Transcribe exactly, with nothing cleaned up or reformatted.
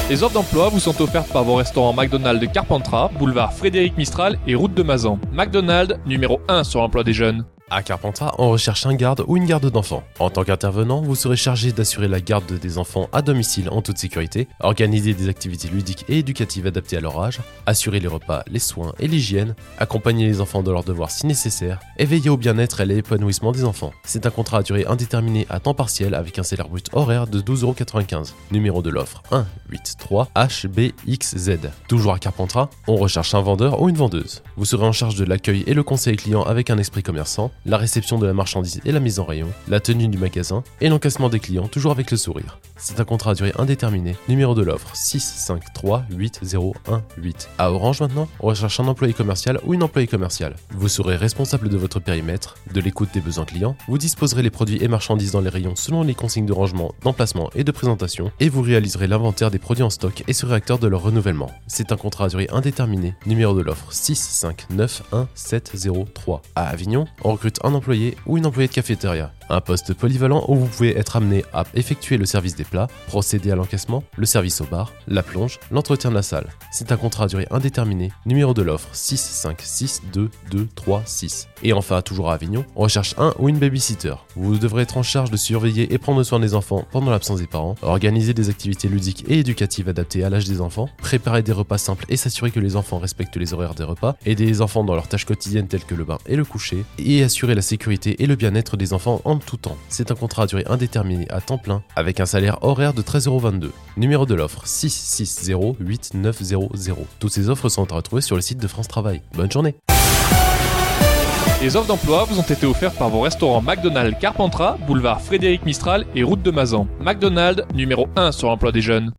Les offres d'emploi vous sont offertes par vos restaurants McDonald's de Carpentras, boulevard Frédéric Mistral et route de Mazan. McDonald's, numéro un sur l'emploi des jeunes. À Carpentras, on recherche un garde ou une garde d'enfants. En tant qu'intervenant, vous serez chargé d'assurer la garde des enfants à domicile en toute sécurité, organiser des activités ludiques et éducatives adaptées à leur âge, assurer les repas, les soins et l'hygiène, accompagner les enfants dans leurs devoirs si nécessaire, et veiller au bien-être et à l'épanouissement des enfants. C'est un contrat à durée indéterminée à temps partiel avec un salaire brut horaire de douze euros quatre-vingt-quinze. Numéro de l'offre un huit trois H B X Z. Toujours à Carpentras, on recherche un vendeur ou une vendeuse. Vous serez en charge de l'accueil et le conseil client avec un esprit commerçant, la réception de la marchandise et la mise en rayon, la tenue du magasin et l'encaissement des clients toujours avec le sourire. C'est un contrat à durée indéterminée. Numéro de l'offre six cinq trois huit zéro un huit. À Orange maintenant, on recherche un employé commercial ou une employée commerciale. Vous serez responsable de votre périmètre, de l'écoute des besoins clients, vous disposerez les produits et marchandises dans les rayons selon les consignes de rangement, d'emplacement et de présentation et vous réaliserez l'inventaire des produits en stock et serez acteur de leur renouvellement. C'est un contrat à durée indéterminée. Numéro de l'offre six cinq neuf un sept zéro trois. À Avignon, on recrute un employé ou une employée de cafétéria. Un poste polyvalent où vous pouvez être amené à effectuer le service des plats, procéder à l'encaissement, le service au bar, la plonge, l'entretien de la salle. C'est un contrat à durée indéterminée. Numéro de l'offre six cinq six deux deux trois six. Et enfin, toujours à Avignon, on recherche un ou une babysitter. Vous devrez être en charge de surveiller et prendre soin des enfants pendant l'absence des parents, organiser des activités ludiques et éducatives adaptées à l'âge des enfants, préparer des repas simples et s'assurer que les enfants respectent les horaires des repas, aider les enfants dans leurs tâches quotidiennes telles que le bain et le coucher, et assurer la sécurité et le bien-être des enfants en tout temps. C'est un contrat à durée indéterminée à temps plein avec un salaire horaire de treize euros vingt-deux. Numéro de l'offre six six zéro huit neuf zéro zéro. Toutes ces offres sont à retrouver sur le site de France Travail. Bonne journée. Les offres d'emploi vous ont été offertes par vos restaurants McDonald's Carpentras, boulevard Frédéric Mistral et route de Mazan. McDonald's, numéro un sur l'emploi des jeunes.